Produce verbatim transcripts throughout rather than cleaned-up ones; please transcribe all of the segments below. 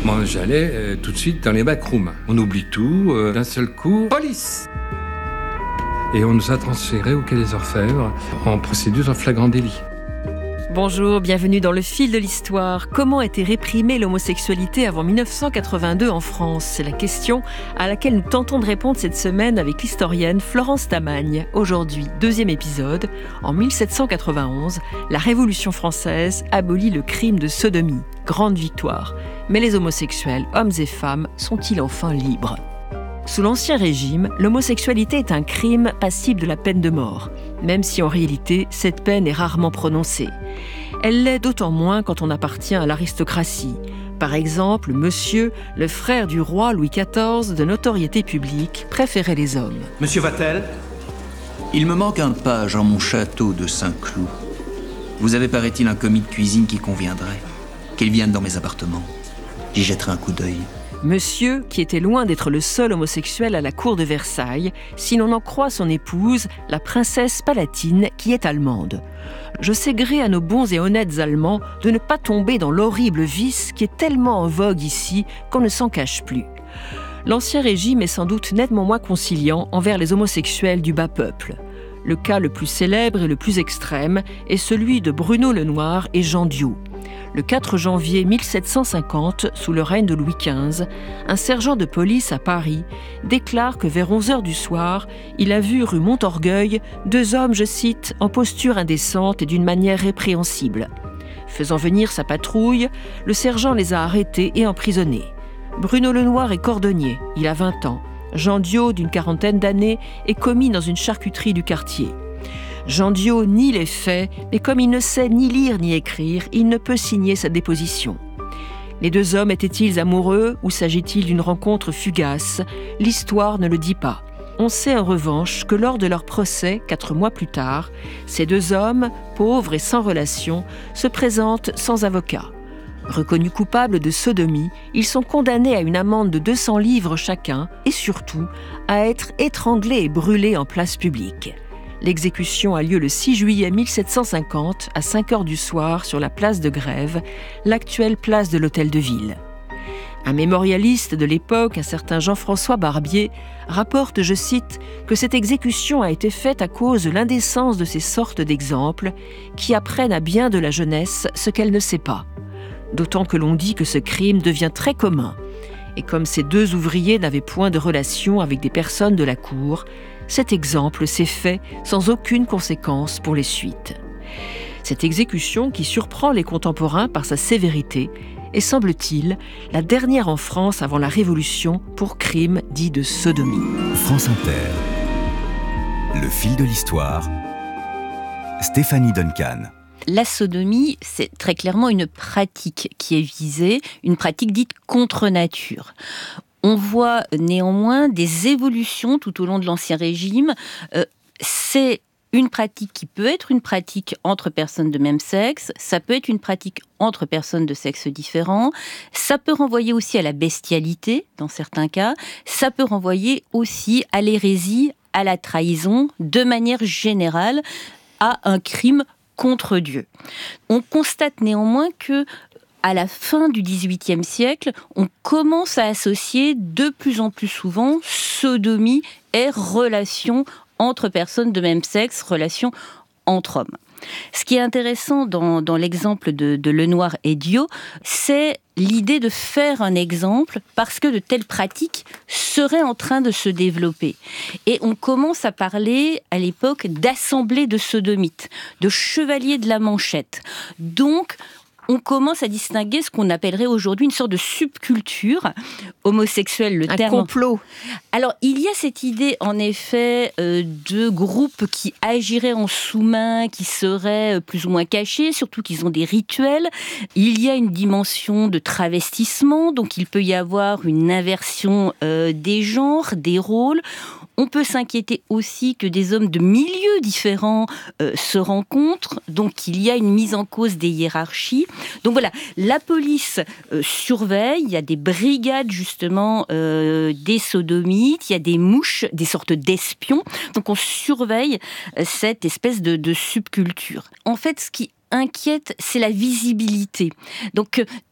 Moi, j'allais euh, tout de suite dans les backrooms. On oublie tout, euh, d'un seul coup, police! Et on nous a transférés au Quai des Orfèvres en procédure en flagrant délit. Bonjour, bienvenue dans le fil de l'histoire. Comment était réprimée l'homosexualité avant dix-neuf cent quatre-vingt-deux en France ? C'est la question à laquelle nous tentons de répondre cette semaine avec l'historienne Florence Tamagne. Aujourd'hui, deuxième épisode. En mille sept cent quatre-vingt-onze, la Révolution française abolit le crime de sodomie. Grande victoire. Mais les homosexuels, hommes et femmes, sont-ils enfin libres ? Sous l'Ancien Régime, l'homosexualité est un crime passible de la peine de mort, même si en réalité, cette peine est rarement prononcée. Elle l'est d'autant moins quand on appartient à l'aristocratie. Par exemple, Monsieur, le frère du roi Louis quatorze, de notoriété publique, préférait les hommes. Monsieur Vatel ? Il me manque un page en mon château de Saint-Cloud. Vous avez, paraît-il, un commis de cuisine qui conviendrait. Qu'il vienne dans mes appartements. J'y jetterai un coup d'œil. Monsieur, qui était loin d'être le seul homosexuel à la cour de Versailles, si l'on en croit son épouse, la princesse Palatine, qui est allemande. Je sais gré à nos bons et honnêtes Allemands de ne pas tomber dans l'horrible vice qui est tellement en vogue ici qu'on ne s'en cache plus. L'Ancien Régime est sans doute nettement moins conciliant envers les homosexuels du bas peuple. Le cas le plus célèbre et le plus extrême est celui de Bruno Lenoir et Jean Diot. Le quatre janvier mille sept cent cinquante, sous le règne de Louis quinze, un sergent de police à Paris déclare que vers onze heures du soir, il a vu rue Montorgueil deux hommes, je cite, en posture indécente et d'une manière répréhensible. Faisant venir sa patrouille, le sergent les a arrêtés et emprisonnés. Bruno Lenoir est cordonnier, il a vingt ans. Jean Diot, d'une quarantaine d'années, est commis dans une charcuterie du quartier. Jean Diot nie les faits, mais comme il ne sait ni lire ni écrire, il ne peut signer sa déposition. Les deux hommes étaient-ils amoureux ou s'agit-il d'une rencontre fugace ? L'histoire ne le dit pas. On sait en revanche que lors de leur procès, quatre mois plus tard, ces deux hommes, pauvres et sans relation, se présentent sans avocat. Reconnus coupables de sodomie, ils sont condamnés à une amende de deux cents livres chacun et surtout à être étranglés et brûlés en place publique. L'exécution a lieu le six juillet mille sept cent cinquante à cinq heures du soir sur la place de Grève, l'actuelle place de l'Hôtel de Ville. Un mémorialiste de l'époque, un certain Jean-François Barbier, rapporte, je cite, que cette exécution a été faite à cause de l'indécence de ces sortes d'exemples qui apprennent à bien de la jeunesse ce qu'elle ne sait pas. D'autant que l'on dit que ce crime devient très commun. Et comme ces deux ouvriers n'avaient point de relation avec des personnes de la cour, cet exemple s'est fait sans aucune conséquence pour les suites. Cette exécution, qui surprend les contemporains par sa sévérité, est, semble-t-il, la dernière en France avant la Révolution pour crime dit de sodomie. France Inter. Le fil de l'histoire. Stéphanie Duncan. La sodomie, c'est très clairement une pratique qui est visée, une pratique dite contre nature. On voit néanmoins des évolutions tout au long de l'Ancien Régime. Euh, c'est une pratique qui peut être une pratique entre personnes de même sexe, ça peut être une pratique entre personnes de sexe différent, ça peut renvoyer aussi à la bestialité dans certains cas, ça peut renvoyer aussi à l'hérésie, à la trahison, de manière générale, à un crime contre Dieu. On constate néanmoins que à la fin du dix-huitième siècle, on commence à associer de plus en plus souvent sodomie et relations entre personnes de même sexe, relations entre hommes. Ce qui est intéressant dans, dans l'exemple de, de Lenoir et Diot, c'est l'idée de faire un exemple parce que de telles pratiques seraient en train de se développer. Et on commence à parler à l'époque d'assemblées de sodomites, de chevaliers de la manchette. Donc, on commence à distinguer ce qu'on appellerait aujourd'hui une sorte de subculture homosexuelle, le un terme. Un complot. Alors, il y a cette idée, en effet, euh, de groupes qui agiraient en sous-main, qui seraient plus ou moins cachés, surtout qu'ils ont des rituels. Il y a une dimension de travestissement, donc il peut y avoir une inversion euh, des genres, des rôles. On peut s'inquiéter aussi que des hommes de milieux différents euh, se rencontrent, donc il y a une mise en cause des hiérarchies. Donc voilà, la police euh, surveille, il y a des brigades justement euh, des sodomites, il y a des mouches, des sortes d'espions, donc on surveille euh, cette espèce de, de subculture. En fait, ce qui inquiète, c'est la visibilité. Donc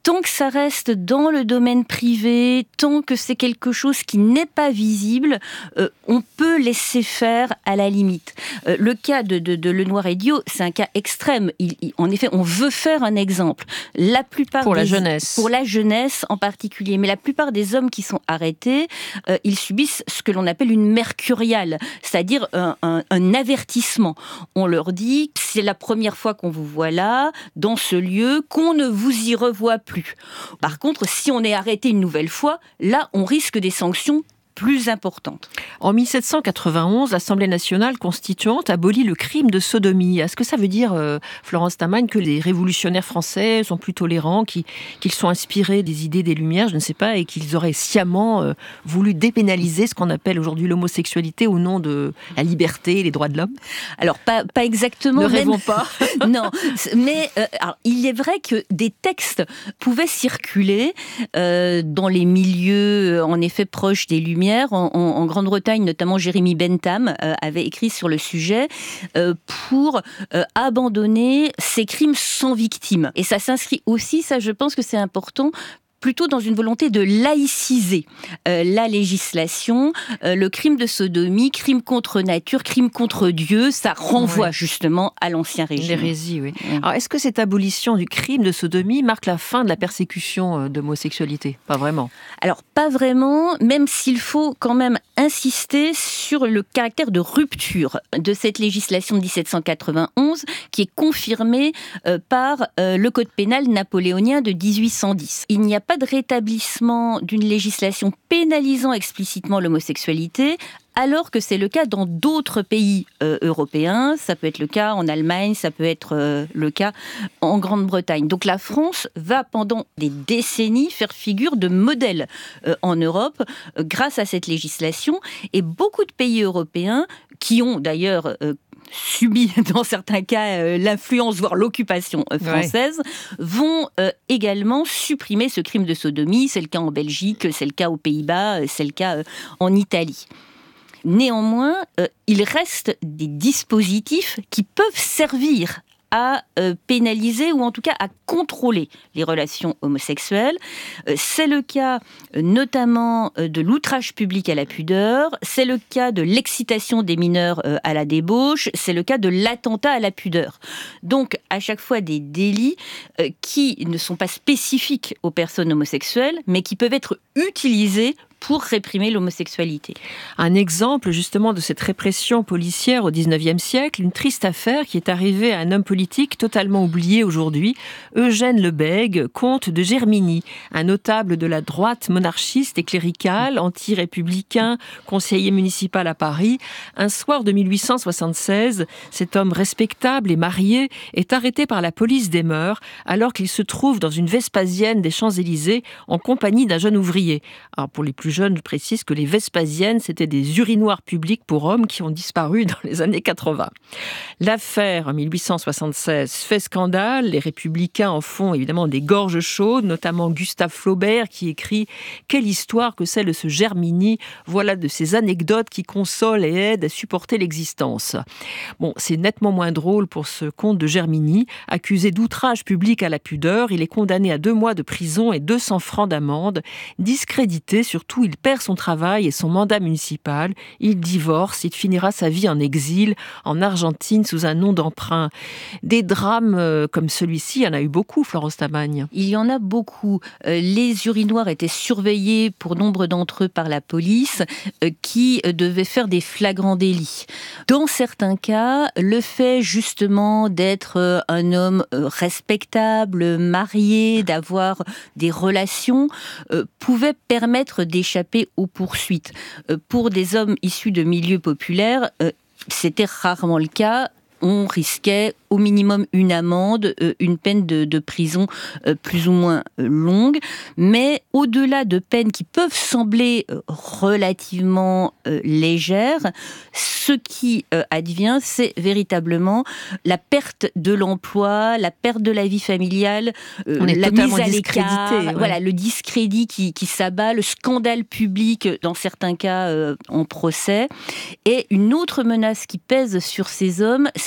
tant que ça reste dans le domaine privé, tant que c'est quelque chose qui n'est pas visible, euh, on peut laisser faire à la limite. Euh, le cas de, de, de Lenoir-et-Dioz, c'est un cas extrême. Il, il, en effet, on veut faire un exemple. La plupart pour des, la jeunesse. Pour la jeunesse en particulier. Mais la plupart des hommes qui sont arrêtés, euh, ils subissent ce que l'on appelle une mercuriale, c'est-à-dire un, un, un avertissement. On leur dit, c'est la première fois qu'on vous voit là, dans ce lieu, qu'on ne vous y revoit plus. Plus. Par contre, si on est arrêté une nouvelle fois, là, on risque des sanctions plus importante. En dix-sept cent quatre-vingt-onze, l'Assemblée nationale constituante abolit le crime de sodomie. Est-ce que ça veut dire, euh, Florence Tamagne, que les révolutionnaires français sont plus tolérants, qu'ils, qu'ils sont inspirés des idées des Lumières, je ne sais pas, et qu'ils auraient sciemment euh, voulu dépénaliser ce qu'on appelle aujourd'hui l'homosexualité au nom de la liberté et les droits de l'homme? Alors, pas, pas exactement. Ne même... rêvons pas. Non, mais euh, alors, il est vrai que des textes pouvaient circuler euh, dans les milieux, en effet, proches des Lumières. En, en, en Grande-Bretagne, notamment Jérémy Bentham euh, avait écrit sur le sujet euh, pour euh, abandonner ces crimes sans victime. Et ça s'inscrit aussi, ça je pense que c'est important, plutôt dans une volonté de laïciser euh, la législation. Euh, le crime de sodomie, crime contre nature, crime contre Dieu, ça renvoie ouais. justement à l'Ancien Régime. L'hérésie, oui. Ouais. Alors, est-ce que cette abolition du crime de sodomie marque la fin de la persécution d'homosexualité? Pas vraiment. Alors, pas vraiment, même s'il faut quand même insister sur le caractère de rupture de cette législation de dix-sept cent quatre-vingt-onze, qui est confirmée euh, par euh, le Code pénal napoléonien de dix-huit cent dix. Il n'y a pas de rétablissement d'une législation pénalisant explicitement l'homosexualité, alors que c'est le cas dans d'autres pays euh, européens. Ça peut être le cas en Allemagne, ça peut être euh, le cas en Grande-Bretagne. Donc la France va pendant des décennies faire figure de modèle euh, en Europe euh, grâce à cette législation. Et beaucoup de pays européens qui ont d'ailleurs euh, subi dans certains cas euh, l'influence, voire l'occupation euh, française, ouais. vont euh, également supprimer ce crime de sodomie. C'est le cas en Belgique, c'est le cas aux Pays-Bas, c'est le cas euh, en Italie. Néanmoins, euh, il reste des dispositifs qui peuvent servir à euh, pénaliser ou en tout cas à contrôler les relations homosexuelles. Euh, c'est le cas euh, notamment euh, de l'outrage public à la pudeur, c'est le cas de l'excitation des mineurs euh, à la débauche, c'est le cas de l'attentat à la pudeur. Donc à chaque fois des délits euh, qui ne sont pas spécifiques aux personnes homosexuelles, mais qui peuvent être utilisés pour réprimer l'homosexualité. Un exemple justement de cette répression policière au dix-neuvième siècle, une triste affaire qui est arrivée à un homme politique totalement oublié aujourd'hui, Eugène Lebègue, comte de Germigny, un notable de la droite monarchiste et cléricale, anti-républicain, conseiller municipal à Paris. Un soir de mille huit cent soixante-seize, cet homme respectable et marié est arrêté par la police des mœurs alors qu'il se trouve dans une Vespasienne des Champs-Élysées en compagnie d'un jeune ouvrier. Alors pour les plus jeunes, je précise que les Vespasiennes, c'était des urinoirs publics pour hommes qui ont disparu dans les années quatre-vingts. L'affaire, en mille huit cent soixante-seize, fait scandale. Les républicains en font évidemment des gorges chaudes, notamment Gustave Flaubert qui écrit « Quelle histoire que celle de ce Germigny ! Voilà de ces anecdotes qui consolent et aident à supporter l'existence. » Bon, c'est nettement moins drôle pour ce comte de Germigny. Accusé d'outrage public à la pudeur, il est condamné à deux mois de prison et deux cents francs d'amende. Discrédité, surtout, il perd son travail et son mandat municipal. Il divorce, il finira sa vie en exil, en Argentine, sous un nom d'emprunt. Des drames euh, comme celui-ci, il y en a eu beaucoup, Florence Tamagne. Il y en a beaucoup. Euh, les urinoirs étaient surveillés, pour nombre d'entre eux, par la police, euh, qui euh, devait faire des flagrants délits. Dans certains cas, le fait justement d'être euh, un homme euh, respectable, marié, d'avoir des relations, euh, pouvait permettre d'échapper aux poursuites. Euh, pour des hommes issus de milieux populaires, euh, c'était rarement le cas. On risquait au minimum une amende, euh, une peine de, de prison euh, plus ou moins euh, longue. Mais au-delà de peines qui peuvent sembler euh, relativement euh, légères, ce qui euh, advient, c'est véritablement la perte de l'emploi, la perte de la vie familiale, euh, On est la totalement mise à discrédité, l'écart, ouais. voilà, le discrédit qui, qui s'abat, le scandale public, dans certains cas euh, en procès. Et une autre menace qui pèse sur ces hommes, c'est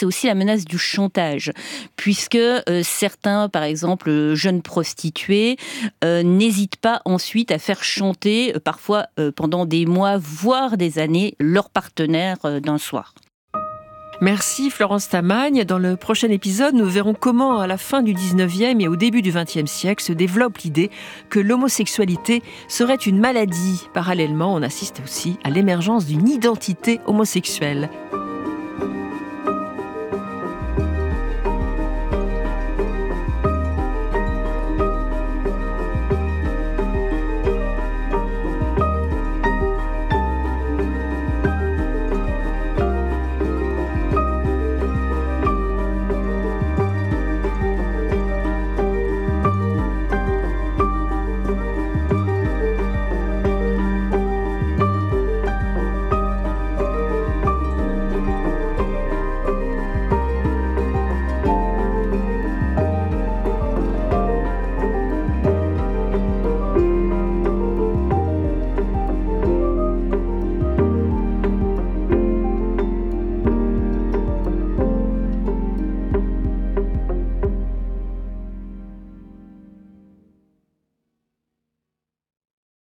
c'est aussi la menace du chantage, puisque euh, certains, par exemple, jeunes prostituées, euh, n'hésitent pas ensuite à faire chanter, euh, parfois euh, pendant des mois, voire des années, leur partenaire euh, d'un soir. Merci Florence Tamagne. Dans le prochain épisode, nous verrons comment, à la fin du dix-neuvième et au début du vingtième siècle, se développe l'idée que l'homosexualité serait une maladie. Parallèlement, on assiste aussi à l'émergence d'une identité homosexuelle.